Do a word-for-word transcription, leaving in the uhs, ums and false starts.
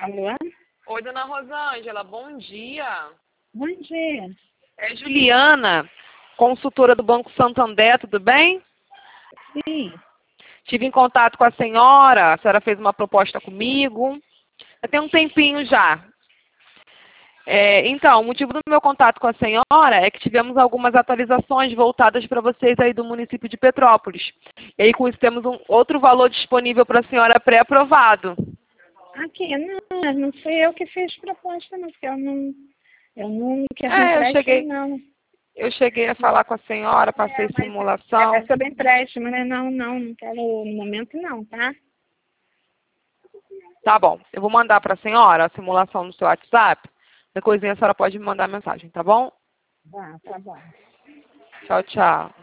Alô? Oi, dona Rosângela, bom dia. Bom dia. É Juliana, consultora do Banco Santander, tudo bem? Sim. Tive em contato com a senhora, a senhora fez uma proposta comigo. Já tem um tempinho já. É, então, o motivo do meu contato com a senhora é que tivemos algumas atualizações voltadas para vocês aí do município de Petrópolis. E aí com isso temos um outro valor disponível para a senhora pré-aprovado. Aqui, não, não fui eu que fiz proposta, não, porque eu não, eu não quero É, eu empréstimo, cheguei, não. eu cheguei a falar com a senhora, É, passei mas simulação. é, é sobre empréstimo, né? Não, não, não quero no momento não, tá? Tá bom, eu vou mandar para a senhora a simulação no seu WhatsApp. Depois a senhora pode me mandar mensagem, tá bom? Tá, tá bom. Tchau, tchau.